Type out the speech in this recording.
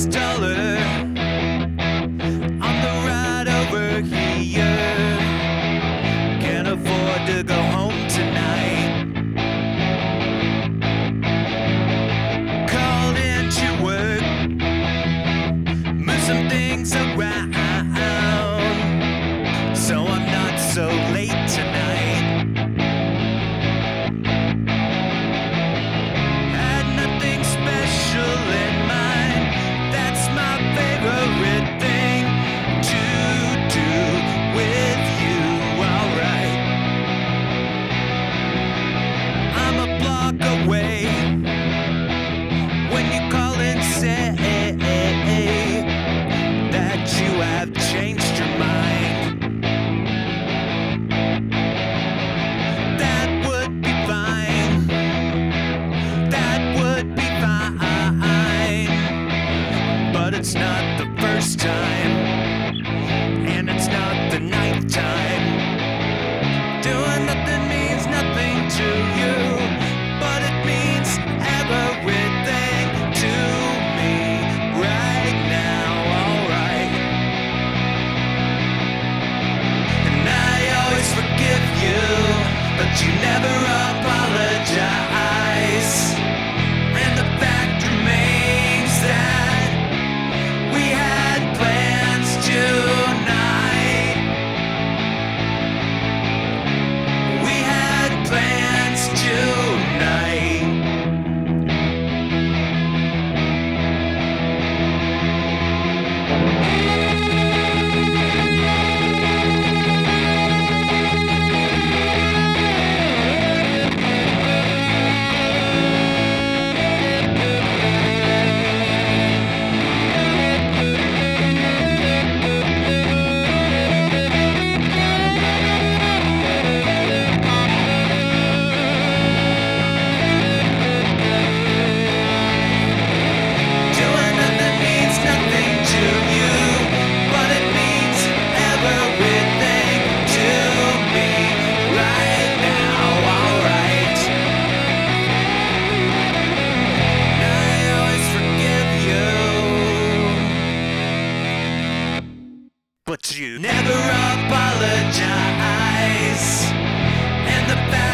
$10 taller on the ride over here. Can't afford to go home tonight. Called into work, move some things around, so I'm not so late tonight. Had nothing special in mind. That's my favorite thing to do with you. Alright, I'm a block away when you call and say that you have changed your mind. That would be fine. That would be fine. But it's not the first time, and it's not the ninth time. Doing nothing means nothing to you, but it means everything to me right now. Alright. And I always forgive you, but you never apologize. And the fact remains that we had plans tonight. We had plans tonight. Doing nothing means nothing to you, but it means everything to me right now. Alright. I always forgive you, but you never apologize. And the fact